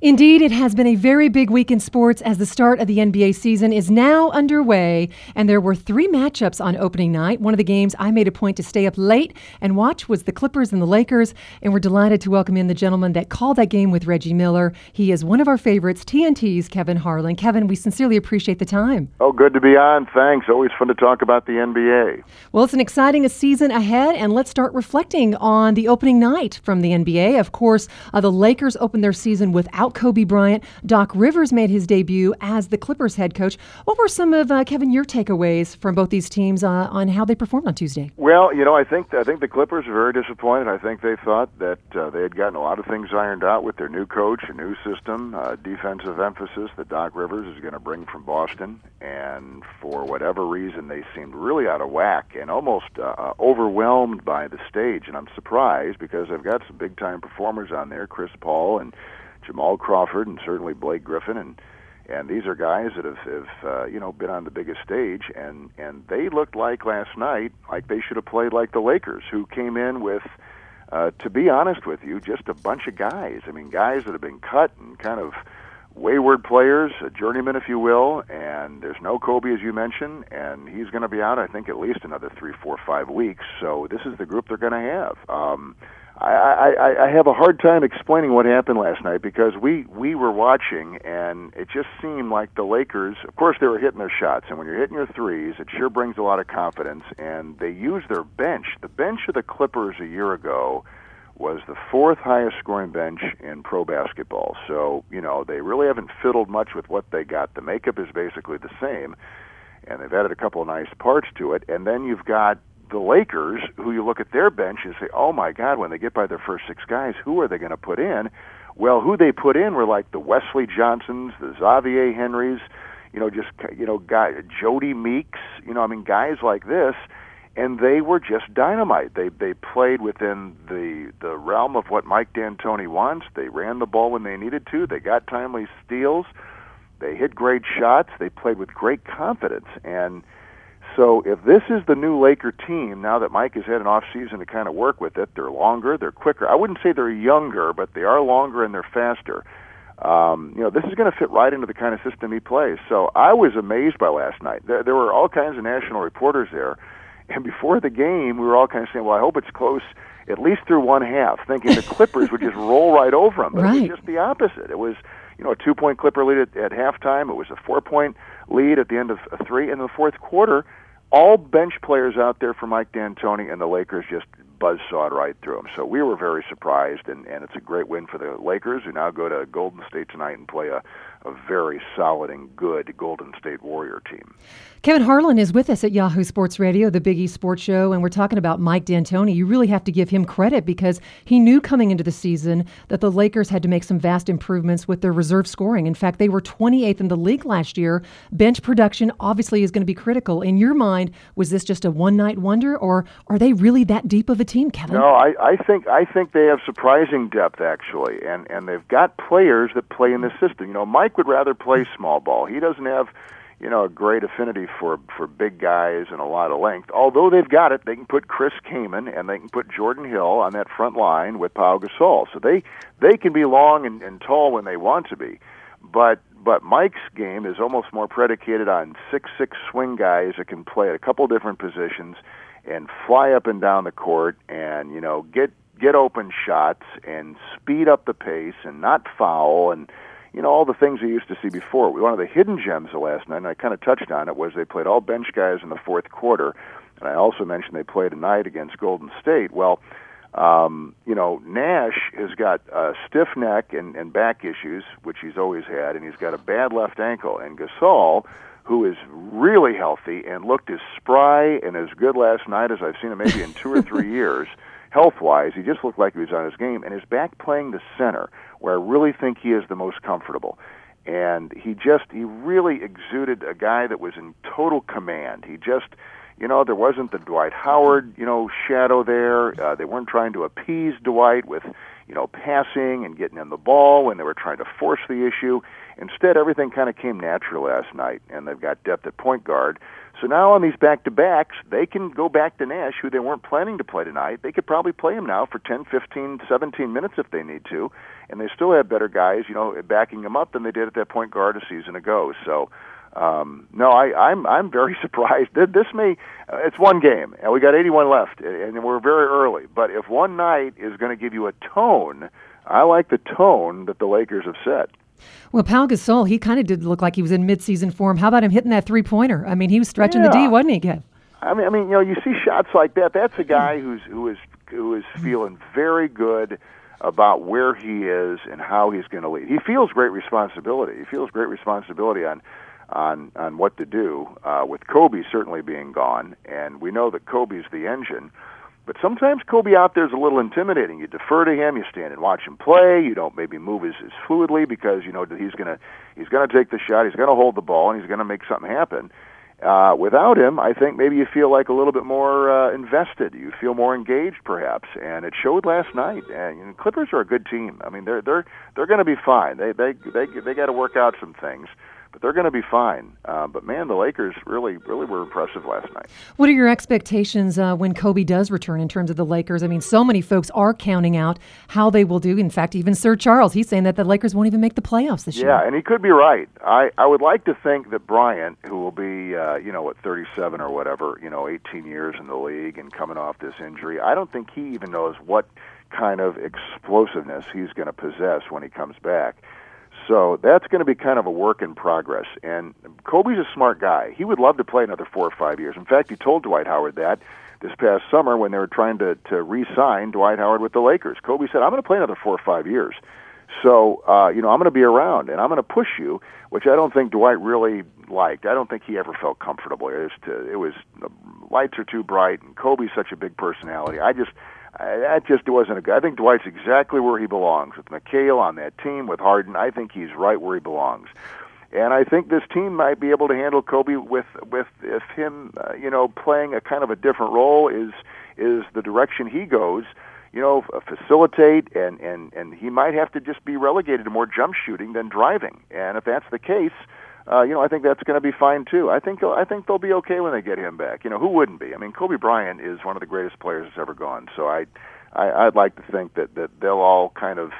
Indeed, it has been a very big week in sports as the start of the NBA season is now underway, and there were 3 matchups on opening night. One of the games I made a point to stay up late and watch was the Clippers and the Lakers, and we're delighted to welcome in the gentleman that called that game with Reggie Miller. He is one of our favorites, TNT's Kevin Harlan. Kevin, we sincerely appreciate the time. Oh, good to be on. Thanks. Always fun to talk about the NBA. Well, it's an exciting season ahead, and let's start reflecting on the opening night from the NBA. Of course, the Lakers opened their season without Kobe Bryant. Doc Rivers made his debut as the Clippers head coach. What were some of, Kevin, your takeaways from both these teams on how they performed on Tuesday? Well, I think the Clippers are very disappointed. I think they thought that they had gotten a lot of things ironed out with their new coach, a new system, defensive emphasis that Doc Rivers is going to bring from Boston. And for whatever reason, they seemed really out of whack and almost overwhelmed by the stage. And I'm surprised because they've got some big-time performers on there, Chris Paul and Jamal Crawford, and certainly Blake Griffin, and these are guys that have been on the biggest stage, and they looked like last night like they should have played like the Lakers, who came in with, to be honest with you, just a bunch of guys. I mean, guys that have been cut and kind of wayward players, a journeyman, if you will, and there's no Kobe, as you mentioned, and he's going to be out, I think, at least another 3, 4, 5 weeks. So this is the group they're going to have. I have a hard time explaining what happened last night because we were watching, and it just seemed like the Lakers, of course, they were hitting their shots, and when you're hitting your threes, it sure brings a lot of confidence, and they used their bench. The bench of the Clippers a year ago was the 4th highest scoring bench in pro basketball. So, they really haven't fiddled much with what they got. The makeup is basically the same, and they've added a couple of nice parts to it, and then you've got the Lakers, who you look at their bench and say, oh my God, when they get by their first 6 guys, who are they going to put in? Well, who they put in were like the Wesley Johnsons, the Xavier Henrys, Jody Meeks, guys like this, and they were just dynamite. They played within the realm of what Mike D'Antoni wants. They ran the ball when they needed to. They got timely steals. They hit great shots. They played with great confidence, and so if this is the new Laker team, now that Mike has had an off-season to kind of work with it, they're longer, they're quicker. I wouldn't say they're younger, but they are longer and they're faster. This is going to fit right into the kind of system he plays. So I was amazed by last night. There were all kinds of national reporters there, and before the game, we were all kind of saying, well, I hope it's close at least through one half, thinking the Clippers would just roll right over them. But It was just the opposite. It was, a 2-point Clipper lead at halftime. It was a 4-point lead at the end of 3. In the fourth quarter, all bench players out there for Mike D'Antoni, and the Lakers just buzzsawed right through them. So we were very surprised, and it's a great win for the Lakers, who now go to Golden State tonight and play a very solid and good Golden State Warrior team. Kevin Harlan is with us at Yahoo Sports Radio, the Big East Sports Show, and we're talking about Mike D'Antoni. You really have to give him credit because he knew coming into the season that the Lakers had to make some vast improvements with their reserve scoring. In fact, they were 28th in the league last year. Bench production obviously is going to be critical. In your mind, was this just a one-night wonder, or are they really that deep of a team, Kevin? No, I think they have surprising depth, actually, and they've got players that play in the system. Mike would rather play small ball. He doesn't have a great affinity for big guys and a lot of length. Although they've got it, they can put Chris Kaman and they can put Jordan Hill on that front line with Pau Gasol. So they can be long and tall when they want to be. But Mike's game is almost more predicated on 6'6" swing guys that can play at a couple different positions and fly up and down the court and, get open shots and speed up the pace and not foul and all the things we used to see before. One of the hidden gems of last night, and I kind of touched on it, was they played all bench guys in the fourth quarter. And I also mentioned they played tonight against Golden State. Well, Nash has got a stiff neck and back issues, which he's always had, and he's got a bad left ankle. And Gasol, who is really healthy and looked as spry and as good last night as I've seen him maybe in 2 or 3 years, health-wise, he just looked like he was on his game, and is back playing the center, where I really think he is the most comfortable. And he really exuded a guy that was in total command. He just, there wasn't the Dwight Howard, shadow there. They weren't trying to appease Dwight with, passing and getting in the ball when they were trying to force the issue. Instead, everything kind of came natural last night, and they've got depth at point guard. So now on these back-to-backs, they can go back to Nash, who they weren't planning to play tonight. They could probably play him now for 10, 15, 17 minutes if they need to, and they still have better guys, backing him up than they did at that point guard a season ago. So, no, I'm very surprised. It's one game, and we got 81 left, and we're very early. But if one night is going to give you a tone, I like the tone that the Lakers have set. Well, Pau Gasol, he kind of did look like he was in midseason form. How about him hitting that three-pointer? I mean, he was stretching the D, wasn't he, Kev? I mean, you see shots like that. That's a guy who is feeling very good about where he is and how he's going to lead. He feels great responsibility. He feels great responsibility on what to do. With Kobe certainly being gone, and we know that Kobe's the engine. But sometimes Kobe out there is a little intimidating. You defer to him, you stand and watch him play. You don't maybe move as fluidly because you know that he's gonna take the shot, he's gonna hold the ball, and he's gonna make something happen. Without him, I think maybe you feel like a little bit more invested. You feel more engaged, perhaps, and it showed last night. And Clippers are a good team. I mean, they're going to be fine. They got to work out some things, but they're going to be fine. But man, the Lakers really were impressive last night. What are your expectations when Kobe does return in terms of the Lakers? I mean, so many folks are counting out how they will do. In fact, even Sir Charles, he's saying that the Lakers won't even make the playoffs this year. Yeah, and he could be right. I would like to think that Bryant, who will be, 37 or whatever, 18 years in the league and coming off this injury, I don't think he even knows what kind of explosiveness he's going to possess when he comes back. So that's going to be kind of a work in progress. And Kobe's a smart guy. He would love to play another 4 or 5 years. In fact, he told Dwight Howard that this past summer when they were trying to re-sign Dwight Howard with the Lakers. Kobe said, I'm going to play another 4 or 5 years. So, I'm going to be around, and I'm going to push you, which I don't think Dwight really liked. I don't think he ever felt comfortable. It was the lights are too bright, and Kobe's such a big personality. That just wasn't a good. I think Dwight's exactly where he belongs with McHale on that team with Harden. I think he's right where he belongs, and I think this team might be able to handle Kobe with if him playing a kind of a different role is the direction he goes. Facilitate and he might have to just be relegated to more jump shooting than driving. And if that's the case, I think that's going to be fine too. I think they'll be okay when they get him back. Who wouldn't be? I mean, Kobe Bryant is one of the greatest players that's ever gone. So I'd like to think that they'll all kind of,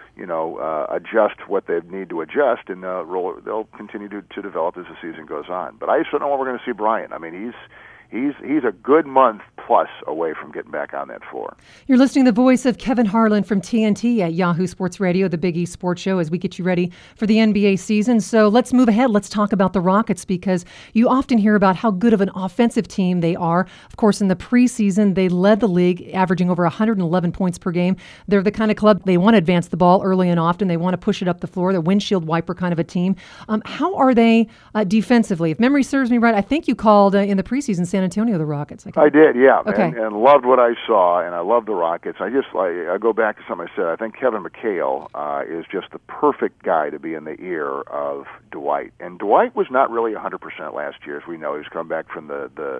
adjust what they need to adjust, and they'll continue to develop as the season goes on. But I just don't know when we're going to see Bryant. I mean, he's a good month plus away from getting back on that floor. You're listening to the voice of Kevin Harlan from TNT at Yahoo Sports Radio, the Big East Sports Show, as we get you ready for the NBA season. So let's move ahead. Let's talk about the Rockets, because you often hear about how good of an offensive team they are. Of course, in the preseason, they led the league, averaging over 111 points per game. They're the kind of club, they want to advance the ball early and often. They want to push it up the floor. They're windshield wiper kind of a team. How are they defensively? If memory serves me right, I think you called in the preseason San Antonio the Rockets. I did, yeah. Okay. And loved what I saw, and I love the Rockets. I go back to something I said. I think Kevin McHale is just the perfect guy to be in the ear of Dwight. And Dwight was not really 100% last year, as we know. He was coming back from the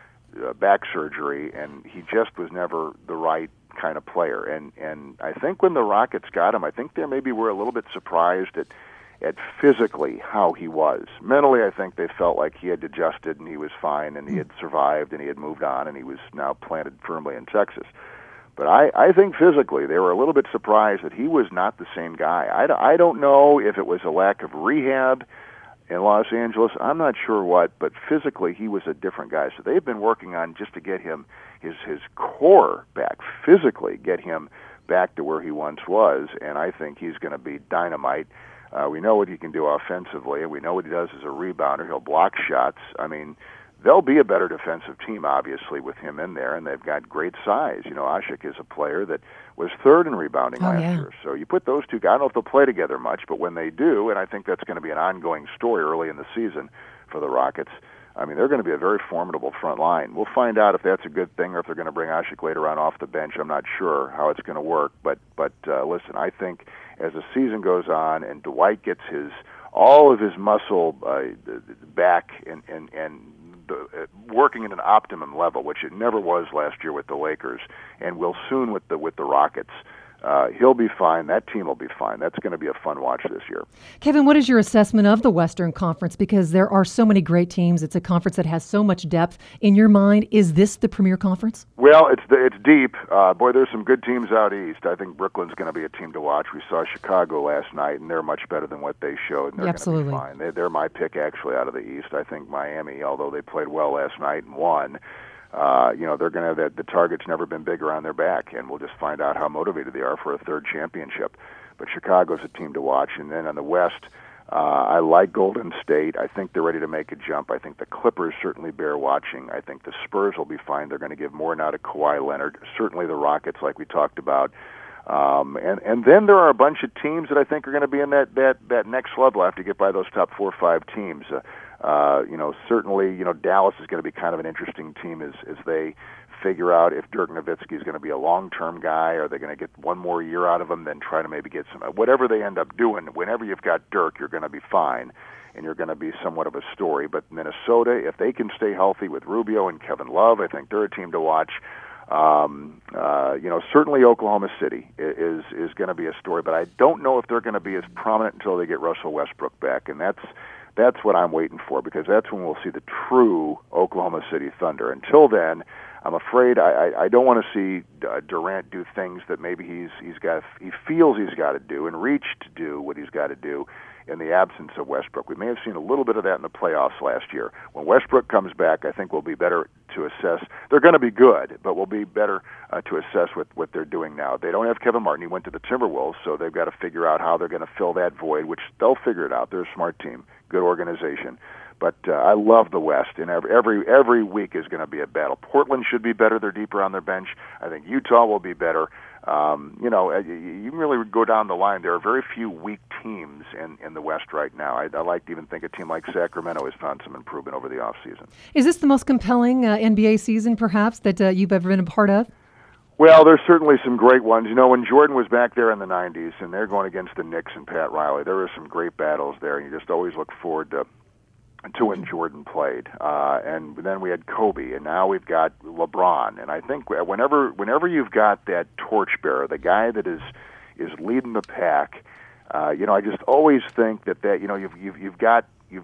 back surgery, and he just was never the right kind of player. And I think when the Rockets got him, I think they maybe were a little bit surprised at physically how he was. Mentally, I think they felt like he had adjusted and he was fine and he had survived and he had moved on and he was now planted firmly in Texas. But I think physically they were a little bit surprised that he was not the same guy. I don't know if it was a lack of rehab in Los Angeles. I'm not sure what, but physically he was a different guy. So they've been working on just to get him, his core back, physically get him back to where he once was, and I think he's going to be dynamite. We know what he can do offensively. We know what he does as a rebounder. He'll block shots. I mean, they'll be a better defensive team, obviously, with him in there, and they've got great size. Ashik is a player that was third in rebounding last year. So you put those two guys, I don't know if they'll play together much, but when they do, and I think that's going to be an ongoing story early in the season for the Rockets, I mean, they're going to be a very formidable front line. We'll find out if that's a good thing or if they're going to bring Ashik later on off the bench. I'm not sure how it's going to work, but listen, I think as the season goes on and Dwight gets all of his muscle back and working at an optimum level, which it never was last year with the Lakers, and will soon with the Rockets. He'll be fine. That team will be fine. That's going to be a fun watch this year. Kevin, what is your assessment of the Western Conference? Because there are so many great teams. It's a conference that has so much depth. In your mind, is this the premier conference? Well, it's deep. Boy, there's some good teams out east. I think Brooklyn's going to be a team to watch. We saw Chicago last night, and they're much better than what they showed, and they're going to be fine. They're my pick, actually, out of the east. I think Miami, although they played well last night and won, they're going to have the target's never been bigger on their back, and we'll just find out how motivated they are for a third championship. But Chicago's a team to watch. And then on the West, I like Golden State. I think they're ready to make a jump. I think the Clippers certainly bear watching. I think the Spurs will be fine. They're going to give more now to Kawhi Leonard. Certainly the Rockets, like we talked about. And then there are a bunch of teams that I think are going to be in that next level after you get by those top 4 or 5 teams. Certainly, Dallas is going to be kind of an interesting team as they figure out if Dirk Nowitzki is going to be a long-term guy. Are they going to get one more year out of him, then try to maybe get some, whatever they end up doing. Whenever you've got Dirk, you're going to be fine, and you're going to be somewhat of a story. But Minnesota, if they can stay healthy with Rubio and Kevin Love, I think they're a team to watch. Certainly Oklahoma City is going to be a story, but I don't know if they're going to be as prominent until they get Russell Westbrook back, and that's what I'm waiting for, because that's when we'll see the true Oklahoma City Thunder. Until then, I'm afraid I don't want to see Durant do things that maybe he feels he's got to do and reach to do what he's got to do in the absence of Westbrook. We may have seen a little bit of that in the playoffs last year. When Westbrook comes back, I think we'll be better to assess. They're going to be good, but we'll be better to assess what they're doing now. They don't have Kevin Martin. He went to the Timberwolves, so they've got to figure out how they're going to fill that void, which they'll figure it out. They're a smart team, good organization. But I love the West, and every week is going to be a battle. Portland should be better. They're deeper on their bench. I think Utah will be better. You can really go down the line. There are very few weak teams in the West right now. I like to even think a team like Sacramento has found some improvement over the offseason. Is this the most compelling NBA season, perhaps, that you've ever been a part of? Well, there's certainly some great ones. When Jordan was back there in the 90s, and they're going against the Knicks and Pat Riley, there were some great battles there, and you just always look forward to when Jordan played. And then we had Kobe, and now we've got LeBron. And I think whenever you've got that torchbearer, the guy that is leading the pack, I just always think that you've got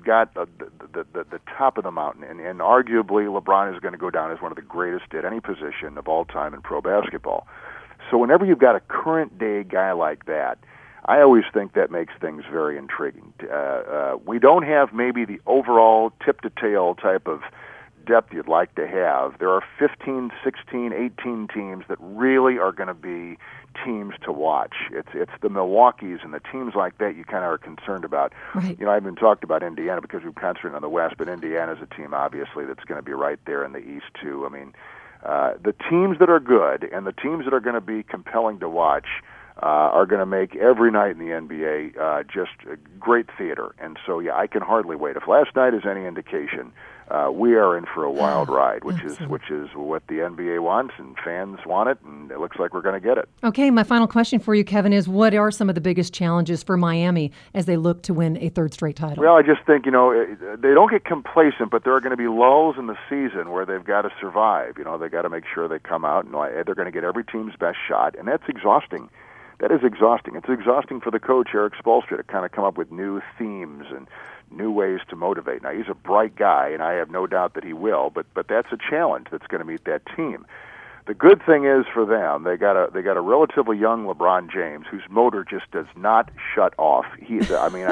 the top of the mountain, and arguably LeBron is going to go down as one of the greatest at any position of all time in pro basketball. So whenever you've got a current day guy like that, I always think that makes things very intriguing. We don't have maybe the overall tip-to-tail type of depth you'd like to have. There are 15, 16, 18 teams that really are going to be teams to watch. It's the Milwaukees and the teams like that you kind of are concerned about. Right. I've been talked about Indiana because we've concentrated on the West, but Indiana's a team, obviously, that's going to be right there in the East, too. I mean, the teams that are good and the teams that are going to be compelling to watch are going to make every night in the NBA just great theater. And so, I can hardly wait. If last night is any indication, we are in for a wild ride, which is what the NBA wants, and fans want it, and it looks like we're going to get it. Okay, my final question for you, Kevin, is what are some of the biggest challenges for Miami as they look to win a third straight title? Well, I just think, they don't get complacent, but there are going to be lulls in the season where they've got to survive. They've got to make sure they come out, and they're going to get every team's best shot, and that's exhausting. That is exhausting. It's exhausting for the coach, Eric Spoelstra, to kind of come up with new themes and new ways to motivate. Now, he's a bright guy, and I have no doubt that he will, but that's a challenge that's going to meet that team. The good thing is for them, they got a relatively young LeBron James whose motor just does not shut off. This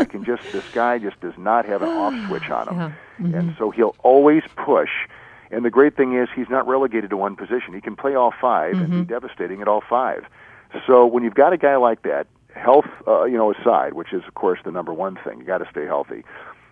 guy just does not have an off switch on him. Yeah. Mm-hmm. And so he'll always push. And the great thing is he's not relegated to one position. He can play all five and be devastating at all five. So when you've got a guy like that, health, aside, which is of course the number one thing, you got to stay healthy.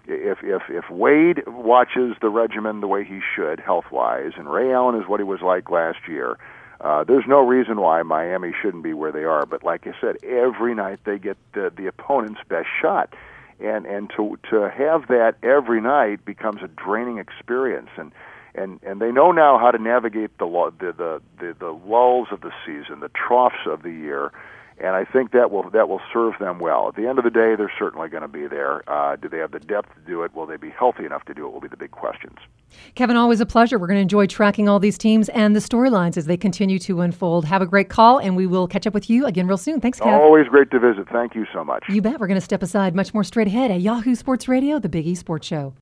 If Wade watches the regimen the way he should, health-wise, and Ray Allen is what he was like last year, there's no reason why Miami shouldn't be where they are. But like I said, every night they get the opponent's best shot, and to have that every night becomes a draining experience. And they know now how to navigate the lulls of the season, the troughs of the year, And I think that will serve them well. At the end of the day, they're certainly going to be there. Do they have the depth to do it? Will they be healthy enough to do it? Will be the big questions. Kevin, always a pleasure. We're going to enjoy tracking all these teams and the storylines as they continue to unfold. Have a great call, and we will catch up with you again real soon. Thanks, Kev. Always great to visit. Thank you so much. You bet. We're going to step aside. Much more straight ahead at Yahoo Sports Radio, the Big E Sports Show.